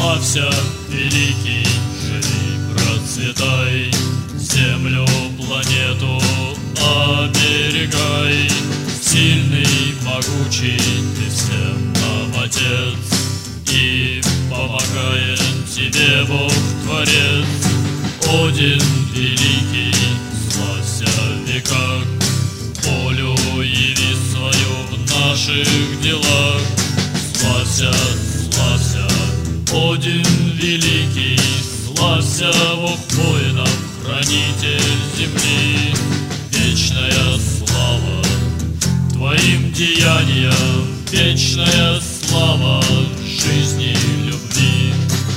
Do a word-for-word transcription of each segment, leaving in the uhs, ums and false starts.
Славься, великий, живи, процветай, землю, планету оберегай. Сильный, могучий, ты всем нам отец, и помогает тебе Бог Творец. Один великий, славься в веках, волю яви свою в наших делах. Славься, славься, один великий, славься, Бог воинов, хранитель земли. Вечная слава твоим деяниям, вечная слава жизни и любви.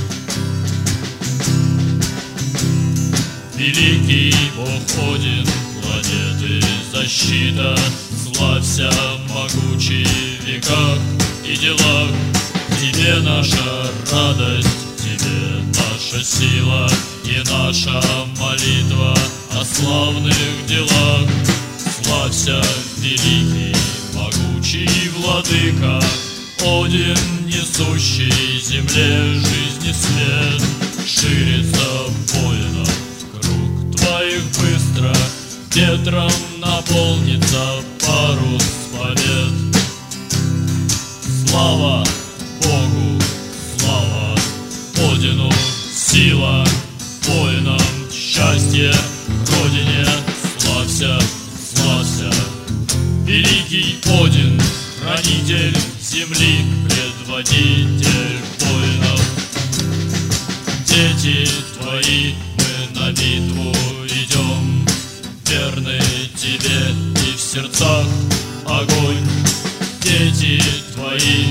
Великий Бог Один, планеты защита, славься, могучий в веках и делах. Тебе наша радость, тебе наша сила и наша молитва о славных делах. Славься, великий, могучий владыка, Один, несущий земле жизни свет. Ширится воинов круг твоих быстро, ветром наполнится парус побед. Слава Богу, слава Одину, сила воинам, счастье Родине. Славься, славься, великий Один, хранитель земли, предводитель воинов. Дети твои, мы на битву идем, верны тебе и в сердцах огонь. Дети твои,